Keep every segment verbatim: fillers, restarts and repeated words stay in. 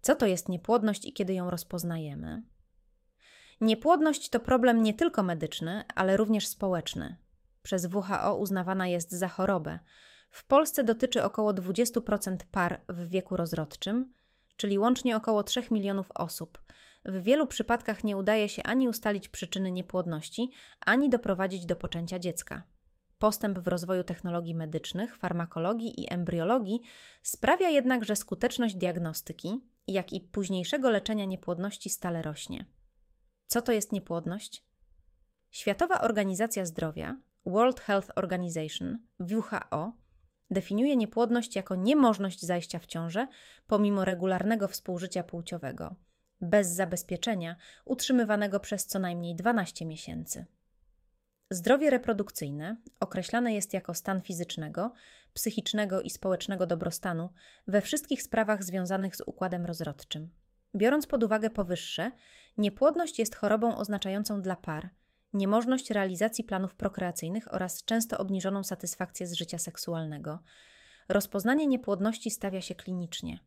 Co to jest niepłodność i kiedy ją rozpoznajemy? Niepłodność to problem nie tylko medyczny, ale również społeczny. Przez W H O uznawana jest za chorobę. W Polsce dotyczy około dwadzieścia procent par w wieku rozrodczym, czyli łącznie około trzech milionów osób. W wielu przypadkach nie udaje się ani ustalić przyczyny niepłodności, ani doprowadzić do poczęcia dziecka. Postęp w rozwoju technologii medycznych, farmakologii i embriologii sprawia jednak, że skuteczność diagnostyki, jak i późniejszego leczenia niepłodności stale rośnie. Co to jest niepłodność? Światowa Organizacja Zdrowia, World Health Organization, W H O, definiuje niepłodność jako niemożność zajścia w ciążę pomimo regularnego współżycia płciowego, bez zabezpieczenia, utrzymywanego przez co najmniej dwanaście miesięcy. Zdrowie reprodukcyjne określane jest jako stan fizycznego, psychicznego i społecznego dobrostanu we wszystkich sprawach związanych z układem rozrodczym. Biorąc pod uwagę powyższe, niepłodność jest chorobą oznaczającą dla par niemożność realizacji planów prokreacyjnych oraz często obniżoną satysfakcję z życia seksualnego. Rozpoznanie niepłodności stawia się klinicznie.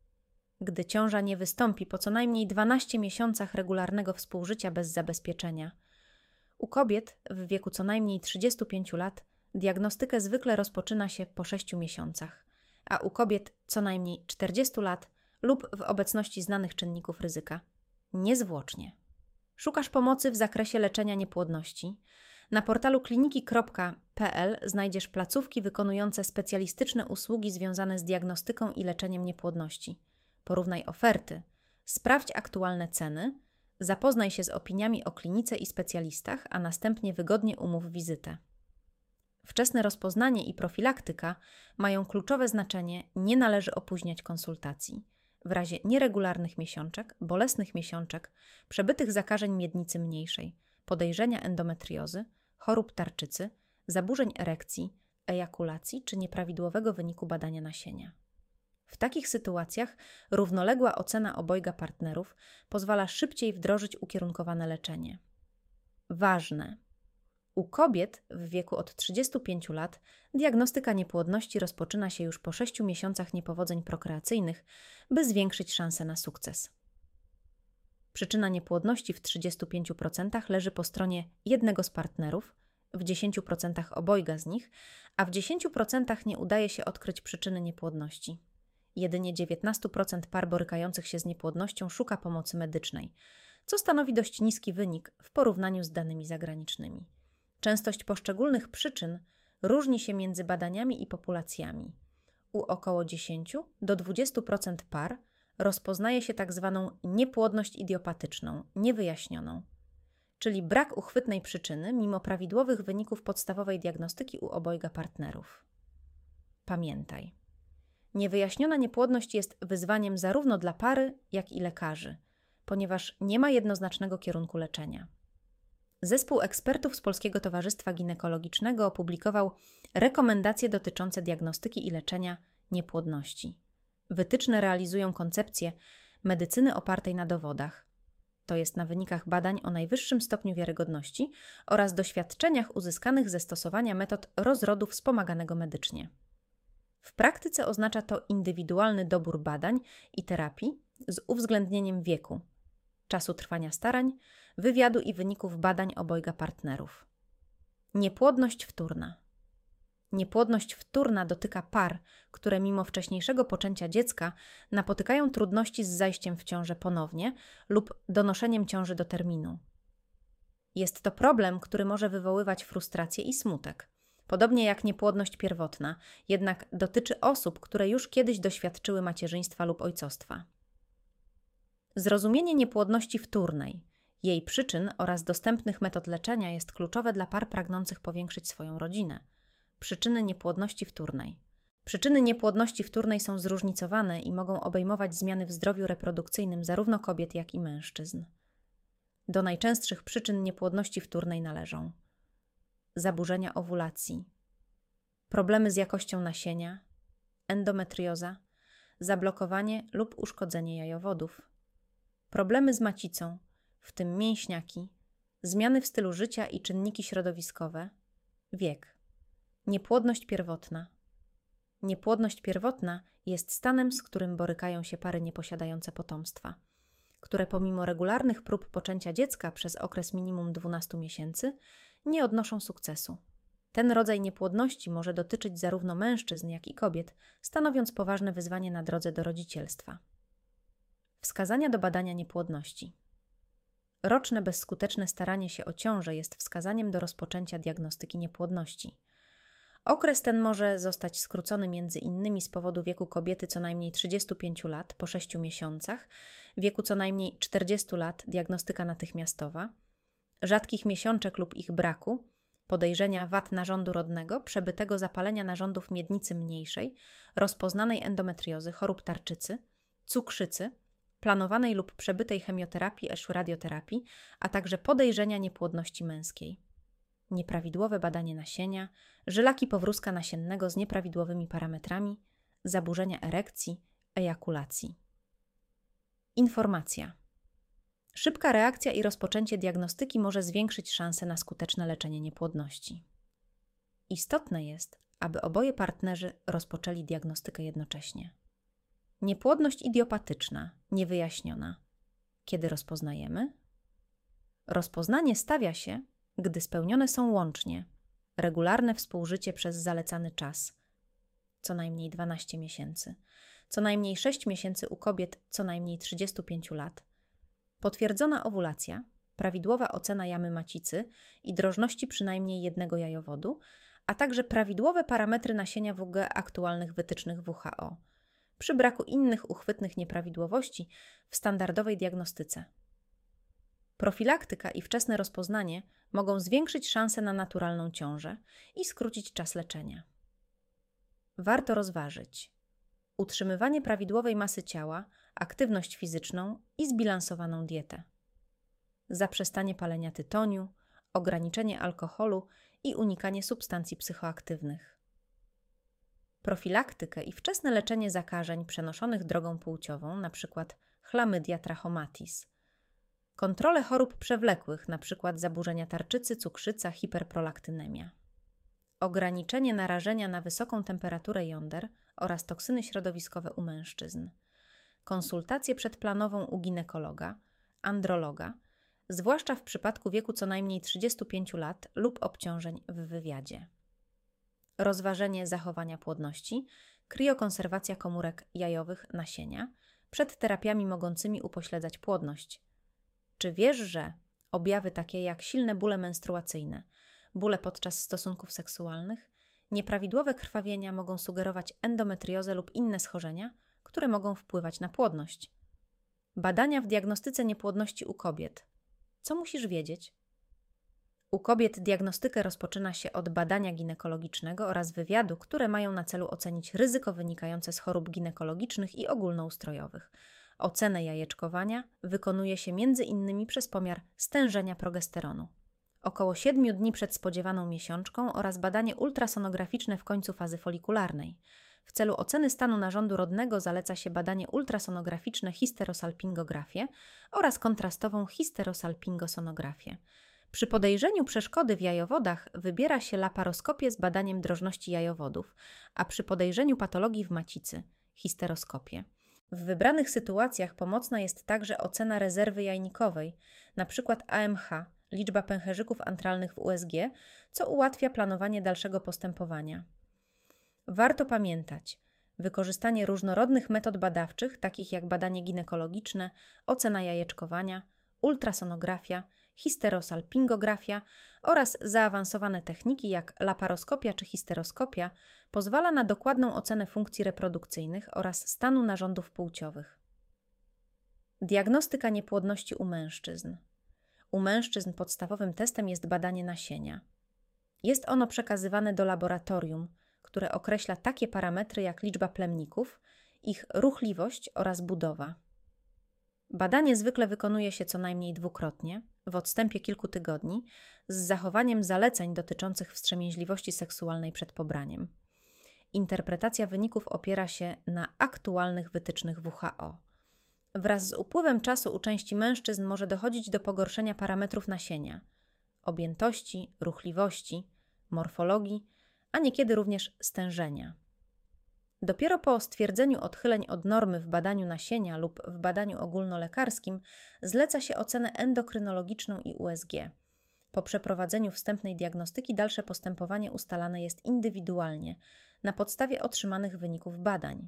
Gdy ciąża nie wystąpi po co najmniej dwunastu miesiącach regularnego współżycia bez zabezpieczenia. U kobiet w wieku co najmniej trzydziestu pięciu lat diagnostykę zwykle rozpoczyna się po sześciu miesiącach, a u kobiet co najmniej czterdziestu lat lub w obecności znanych czynników ryzyka. Niezwłocznie. Szukasz pomocy w zakresie leczenia niepłodności? Na portalu kliniki kropka p l znajdziesz placówki wykonujące specjalistyczne usługi związane z diagnostyką i leczeniem niepłodności. Porównaj oferty, sprawdź aktualne ceny, zapoznaj się z opiniami o klinice i specjalistach, a następnie wygodnie umów wizytę. Wczesne rozpoznanie i profilaktyka mają kluczowe znaczenie, nie należy opóźniać konsultacji. W razie nieregularnych miesiączek, bolesnych miesiączek, przebytych zakażeń miednicy mniejszej, podejrzenia endometriozy, chorób tarczycy, zaburzeń erekcji, ejakulacji czy nieprawidłowego wyniku badania nasienia. W takich sytuacjach równoległa ocena obojga partnerów pozwala szybciej wdrożyć ukierunkowane leczenie. Ważne! U kobiet w wieku od trzydziestu pięciu lat diagnostyka niepłodności rozpoczyna się już po sześciu miesiącach niepowodzeń prokreacyjnych, by zwiększyć szanse na sukces. Przyczyna niepłodności w trzydziestu pięciu procentach leży po stronie jednego z partnerów, w dziesięciu procentach obojga z nich, a w dziesięciu procentach nie udaje się odkryć przyczyny niepłodności. Jedynie dziewiętnaście procent par borykających się z niepłodnością szuka pomocy medycznej, co stanowi dość niski wynik w porównaniu z danymi zagranicznymi. Częstość poszczególnych przyczyn różni się między badaniami i populacjami. U około dziesięciu do dwudziestu procent par rozpoznaje się tak zwaną niepłodność idiopatyczną, niewyjaśnioną, czyli brak uchwytnej przyczyny mimo prawidłowych wyników podstawowej diagnostyki u obojga partnerów. Pamiętaj, niewyjaśniona niepłodność jest wyzwaniem zarówno dla pary, jak i lekarzy, ponieważ nie ma jednoznacznego kierunku leczenia. Zespół ekspertów z Polskiego Towarzystwa Ginekologicznego opublikował rekomendacje dotyczące diagnostyki i leczenia niepłodności. Wytyczne realizują koncepcję medycyny opartej na dowodach, to jest na wynikach badań o najwyższym stopniu wiarygodności oraz doświadczeniach uzyskanych ze stosowania metod rozrodu wspomaganego medycznie. W praktyce oznacza to indywidualny dobór badań i terapii z uwzględnieniem wieku, czasu trwania starań, wywiadu i wyników badań obojga partnerów. Niepłodność wtórna. Niepłodność wtórna dotyka par, które mimo wcześniejszego poczęcia dziecka napotykają trudności z zajściem w ciążę ponownie lub donoszeniem ciąży do terminu. Jest to problem, który może wywoływać frustrację i smutek. Podobnie jak niepłodność pierwotna, jednak dotyczy osób, które już kiedyś doświadczyły macierzyństwa lub ojcostwa. Zrozumienie niepłodności wtórnej, jej przyczyn oraz dostępnych metod leczenia jest kluczowe dla par pragnących powiększyć swoją rodzinę. Przyczyny niepłodności wtórnej. Przyczyny niepłodności wtórnej są zróżnicowane i mogą obejmować zmiany w zdrowiu reprodukcyjnym zarówno kobiet, jak i mężczyzn. Do najczęstszych przyczyn niepłodności wtórnej należą zaburzenia owulacji, problemy z jakością nasienia, endometrioza, zablokowanie lub uszkodzenie jajowodów, problemy z macicą, w tym mięśniaki, zmiany w stylu życia i czynniki środowiskowe, wiek, niepłodność pierwotna, Niepłodność pierwotna jest stanem, z którym borykają się pary nieposiadające potomstwa, które pomimo regularnych prób poczęcia dziecka przez okres minimum dwunastu miesięcy nie odnoszą sukcesu. Ten rodzaj niepłodności może dotyczyć zarówno mężczyzn, jak i kobiet, stanowiąc poważne wyzwanie na drodze do rodzicielstwa. Wskazania do badania niepłodności. Roczne bezskuteczne staranie się o ciążę jest wskazaniem do rozpoczęcia diagnostyki niepłodności. Okres ten może zostać skrócony między innymi z powodu wieku kobiety co najmniej trzydziestu pięciu lat po sześciu miesiącach, wieku co najmniej czterdziestu lat diagnostyka natychmiastowa, rzadkich miesiączek lub ich braku, podejrzenia wad narządu rodnego, przebytego zapalenia narządów miednicy mniejszej, rozpoznanej endometriozy, chorób tarczycy, cukrzycy, planowanej lub przebytej chemioterapii eż radioterapii, a także podejrzenia niepłodności męskiej. Nieprawidłowe badanie nasienia, żylaki powrózka nasiennego z nieprawidłowymi parametrami, zaburzenia erekcji, ejakulacji. Informacja. Szybka reakcja i rozpoczęcie diagnostyki może zwiększyć szanse na skuteczne leczenie niepłodności. Istotne jest, aby oboje partnerzy rozpoczęli diagnostykę jednocześnie. Niepłodność idiopatyczna, niewyjaśniona. Kiedy rozpoznajemy? Rozpoznanie stawia się, gdy spełnione są łącznie regularne współżycie przez zalecany czas, co najmniej dwanaście miesięcy, co najmniej sześć miesięcy u kobiet co najmniej trzydziestu pięciu lat, potwierdzona owulacja, prawidłowa ocena jamy macicy i drożności przynajmniej jednego jajowodu, a także prawidłowe parametry nasienia W G aktualnych wytycznych W H O, przy braku innych uchwytnych nieprawidłowości w standardowej diagnostyce. Profilaktyka i wczesne rozpoznanie mogą zwiększyć szanse na naturalną ciążę i skrócić czas leczenia. Warto rozważyć utrzymywanie prawidłowej masy ciała, aktywność fizyczną i zbilansowaną dietę, zaprzestanie palenia tytoniu, ograniczenie alkoholu i unikanie substancji psychoaktywnych. Profilaktykę i wczesne leczenie zakażeń przenoszonych drogą płciową, np. chlamydia trachomatis, kontrolę chorób przewlekłych, np. zaburzenia tarczycy, cukrzyca, hiperprolaktynemia. Ograniczenie narażenia na wysoką temperaturę jąder oraz toksyny środowiskowe u mężczyzn. Konsultację przedplanową u ginekologa, androloga, zwłaszcza w przypadku wieku co najmniej trzydziestu pięciu lat lub obciążeń w wywiadzie. Rozważenie zachowania płodności, kriokonserwacja komórek jajowych nasienia przed terapiami mogącymi upośledzać płodność. Czy wiesz, że objawy takie jak silne bóle menstruacyjne, bóle podczas stosunków seksualnych, nieprawidłowe krwawienia mogą sugerować endometriozę lub inne schorzenia, które mogą wpływać na płodność? Badania w diagnostyce niepłodności u kobiet. Co musisz wiedzieć? U kobiet diagnostykę rozpoczyna się od badania ginekologicznego oraz wywiadu, które mają na celu ocenić ryzyko wynikające z chorób ginekologicznych i ogólnoustrojowych. Ocenę jajeczkowania wykonuje się między innymi przez pomiar stężenia progesteronu. Około siedmiu dni przed spodziewaną miesiączką oraz badanie ultrasonograficzne w końcu fazy folikularnej. W celu oceny stanu narządu rodnego zaleca się badanie ultrasonograficzne histerosalpingografię oraz kontrastową histerosalpingosonografię. Przy podejrzeniu przeszkody w jajowodach wybiera się laparoskopię z badaniem drożności jajowodów, a przy podejrzeniu patologii w macicy – histeroskopię. W wybranych sytuacjach pomocna jest także ocena rezerwy jajnikowej, np. A M H, liczba pęcherzyków antralnych w U S G, co ułatwia planowanie dalszego postępowania. Warto pamiętać, wykorzystanie różnorodnych metod badawczych, takich jak badanie ginekologiczne, ocena jajeczkowania, ultrasonografia, histerosalpingografia oraz zaawansowane techniki jak laparoskopia czy histeroskopia pozwala na dokładną ocenę funkcji reprodukcyjnych oraz stanu narządów płciowych. Diagnostyka niepłodności u mężczyzn. U mężczyzn podstawowym testem jest badanie nasienia. Jest ono przekazywane do laboratorium, które określa takie parametry jak liczba plemników, ich ruchliwość oraz budowa. Badanie zwykle wykonuje się co najmniej dwukrotnie, w odstępie kilku tygodni, z zachowaniem zaleceń dotyczących wstrzemięźliwości seksualnej przed pobraniem. Interpretacja wyników opiera się na aktualnych wytycznych W H O. Wraz z upływem czasu u części mężczyzn może dochodzić do pogorszenia parametrów nasienia, objętości, ruchliwości, morfologii, a niekiedy również stężenia. Dopiero po stwierdzeniu odchyleń od normy w badaniu nasienia lub w badaniu ogólnolekarskim zleca się ocenę endokrynologiczną i U S G. Po przeprowadzeniu wstępnej diagnostyki dalsze postępowanie ustalane jest indywidualnie, na podstawie otrzymanych wyników badań.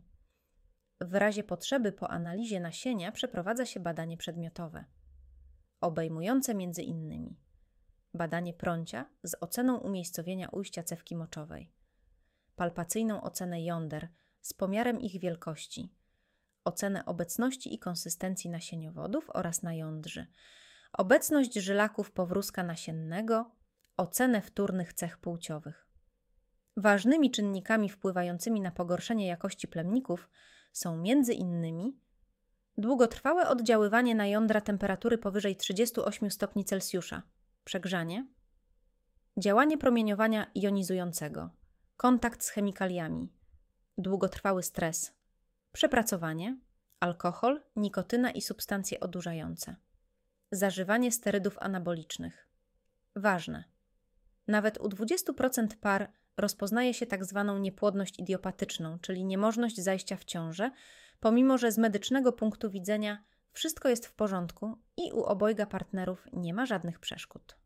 W razie potrzeby po analizie nasienia przeprowadza się badanie przedmiotowe, obejmujące między innymi badanie prącia z oceną umiejscowienia ujścia cewki moczowej, palpacyjną ocenę jąder z pomiarem ich wielkości, ocenę obecności i konsystencji nasieniowodów oraz najądrzy, obecność żylaków powrózka nasiennego, ocenę wtórnych cech płciowych. Ważnymi czynnikami wpływającymi na pogorszenie jakości plemników są między innymi długotrwałe oddziaływanie na jądra temperatury powyżej trzydziestu ośmiu stopni Celsjusza, przegrzanie, działanie promieniowania jonizującego, kontakt z chemikaliami, długotrwały stres, przepracowanie, alkohol, nikotyna i substancje odurzające, zażywanie sterydów anabolicznych. Ważne. Nawet u dwudziestu procent par rozpoznaje się tak zwaną niepłodność idiopatyczną, czyli niemożność zajścia w ciążę, pomimo że z medycznego punktu widzenia wszystko jest w porządku i u obojga partnerów nie ma żadnych przeszkód.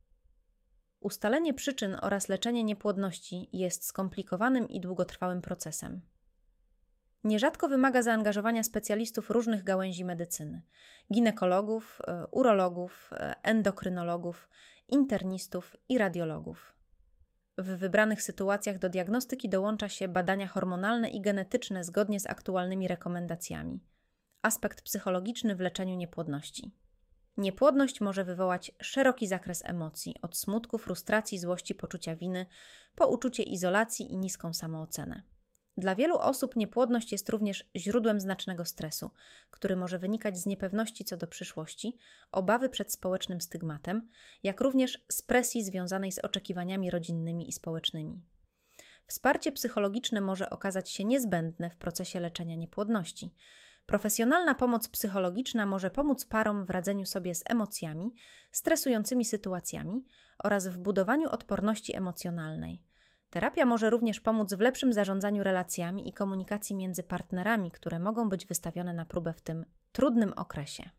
Ustalenie przyczyn oraz leczenie niepłodności jest skomplikowanym i długotrwałym procesem. Nierzadko wymaga zaangażowania specjalistów różnych gałęzi medycyny: ginekologów, urologów, endokrynologów, internistów i radiologów. W wybranych sytuacjach do diagnostyki dołącza się badania hormonalne i genetyczne zgodnie z aktualnymi rekomendacjami. Aspekt psychologiczny w leczeniu niepłodności. Niepłodność może wywołać szeroki zakres emocji, od smutku, frustracji, złości, poczucia winy, po uczucie izolacji i niską samoocenę. Dla wielu osób niepłodność jest również źródłem znacznego stresu, który może wynikać z niepewności co do przyszłości, obawy przed społecznym stygmatem, jak również z presji związanej z oczekiwaniami rodzinnymi i społecznymi. Wsparcie psychologiczne może okazać się niezbędne w procesie leczenia niepłodności. Profesjonalna pomoc psychologiczna może pomóc parom w radzeniu sobie z emocjami, stresującymi sytuacjami oraz w budowaniu odporności emocjonalnej. Terapia może również pomóc w lepszym zarządzaniu relacjami i komunikacji między partnerami, które mogą być wystawione na próbę w tym trudnym okresie.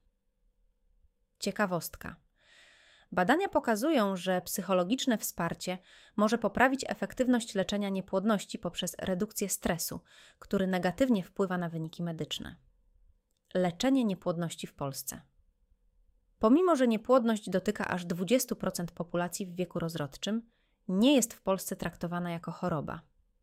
Ciekawostka. Badania pokazują, że psychologiczne wsparcie może poprawić efektywność leczenia niepłodności poprzez redukcję stresu, który negatywnie wpływa na wyniki medyczne. Leczenie niepłodności w Polsce. Pomimo że niepłodność dotyka aż dwudziestu procent populacji w wieku rozrodczym, nie jest w Polsce traktowana jako choroba.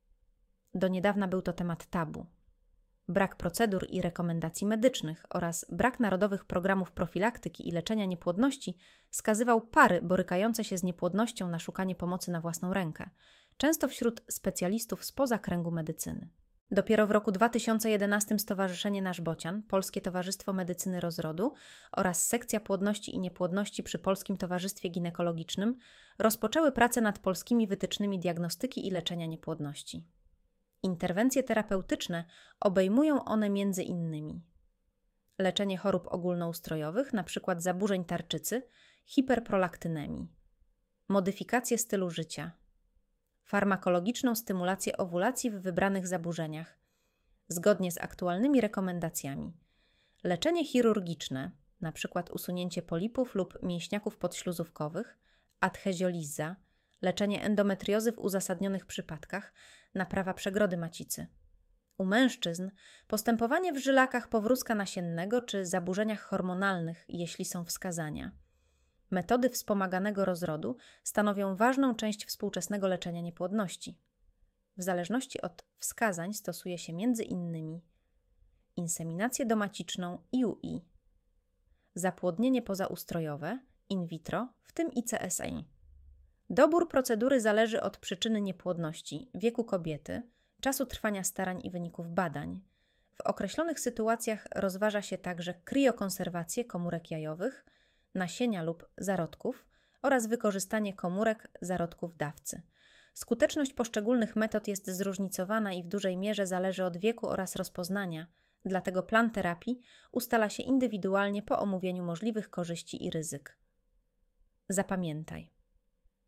Do niedawna był to temat tabu. Brak procedur i rekomendacji medycznych oraz brak narodowych programów profilaktyki i leczenia niepłodności skazywał pary borykające się z niepłodnością na szukanie pomocy na własną rękę, często wśród specjalistów spoza kręgu medycyny. Dopiero w roku dwa tysiące jedenastym Stowarzyszenie Nasz Bocian, Polskie Towarzystwo Medycyny Rozrodu oraz Sekcja Płodności i Niepłodności przy Polskim Towarzystwie Ginekologicznym rozpoczęły pracę nad polskimi wytycznymi diagnostyki i leczenia niepłodności. Interwencje terapeutyczne obejmują one między innymi leczenie chorób ogólnoustrojowych, np. zaburzeń tarczycy, hiperprolaktynemii, modyfikację stylu życia, farmakologiczną stymulację owulacji w wybranych zaburzeniach, zgodnie z aktualnymi rekomendacjami, leczenie chirurgiczne, np. usunięcie polipów lub mięśniaków podśluzówkowych, adhezioliza, leczenie endometriozy w uzasadnionych przypadkach, naprawa przegrody macicy. U mężczyzn postępowanie w żylakach powrózka nasiennego czy zaburzeniach hormonalnych, jeśli są wskazania. Metody wspomaganego rozrodu stanowią ważną część współczesnego leczenia niepłodności. W zależności od wskazań stosuje się między innymi inseminację domaciczną I U I, zapłodnienie pozaustrojowe, in vitro, w tym I C S I. Dobór procedury zależy od przyczyny niepłodności, wieku kobiety, czasu trwania starań i wyników badań. W określonych sytuacjach rozważa się także kriokonserwację komórek jajowych, nasienia lub zarodków oraz wykorzystanie komórek zarodków dawcy. Skuteczność poszczególnych metod jest zróżnicowana i w dużej mierze zależy od wieku oraz rozpoznania, dlatego plan terapii ustala się indywidualnie po omówieniu możliwych korzyści i ryzyk. Zapamiętaj.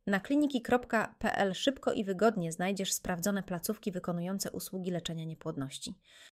Na kliniki kropka p l szybko i wygodnie znajdziesz sprawdzone placówki wykonujące usługi leczenia niepłodności.